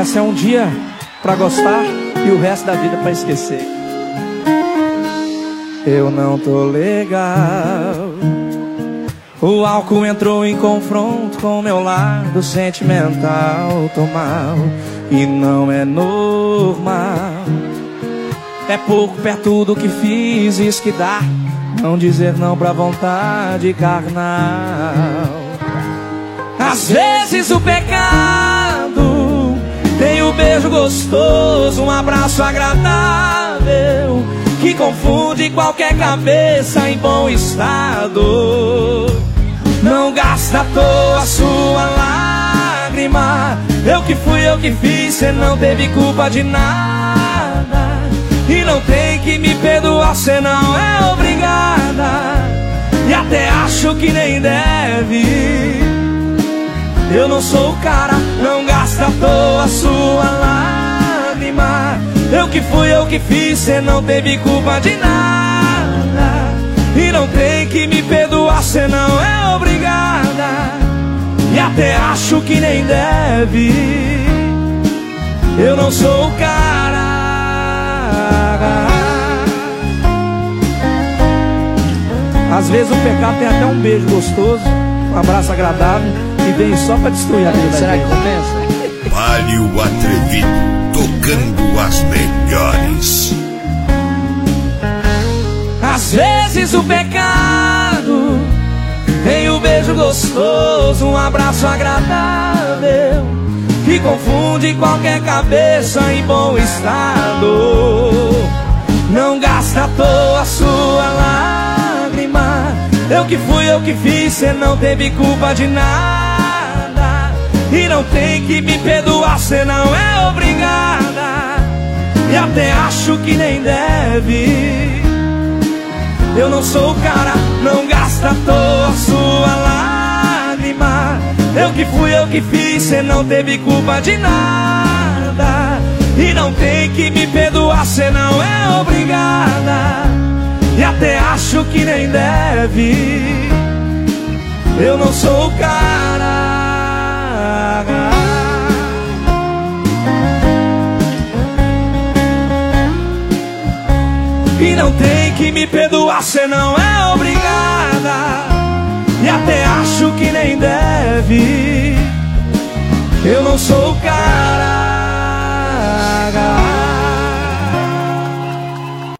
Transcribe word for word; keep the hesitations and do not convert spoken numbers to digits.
Essa é um dia pra gostar e o resto da vida pra esquecer. Eu não tô legal. O álcool entrou em confronto com meu lado sentimental. Tô mal e não é normal. É pouco perto do que fiz, isso que dá não dizer não pra vontade carnal. Às vezes o pecado tem um beijo gostoso, um abraço agradável que confunde qualquer cabeça em bom estado. Não gasta à toa sua lágrima. Eu que fui, eu que fiz, cê não teve culpa de nada. E não tem que me perdoar, cê não é obrigada. E até acho que nem deve. Eu não sou o cara, não gasta à toa sua lágrima. Eu que fui, eu que fiz, cê não teve culpa de nada. E não tem que me perdoar, cê não é obrigada. E até acho que nem deve. Eu não sou o cara. Às vezes o pecado tem até um beijo gostoso, um abraço agradável, e vem só pra destruir a vida. Será que compensa? Mário Atrevido, tocando as melhores. Às vezes o pecado tem um beijo gostoso, um abraço agradável que confunde qualquer cabeça em bom estado. Não gasta à toa sua lágrima. Eu que fui, eu que fiz, cê não teve culpa de nada. E não tem que me perdoar, cê não é obrigada. E até acho que nem deve. Eu não sou o cara, não gasta à toa sua lágrima. Eu que fui, eu que fiz, cê não teve culpa de nada. E não tem que me perdoar, cê não é obrigada. E até acho que nem deve. Eu não sou o cara. E não tem que me perdoar, cê não é obrigada. E até acho que nem deve. Eu não sou o cara.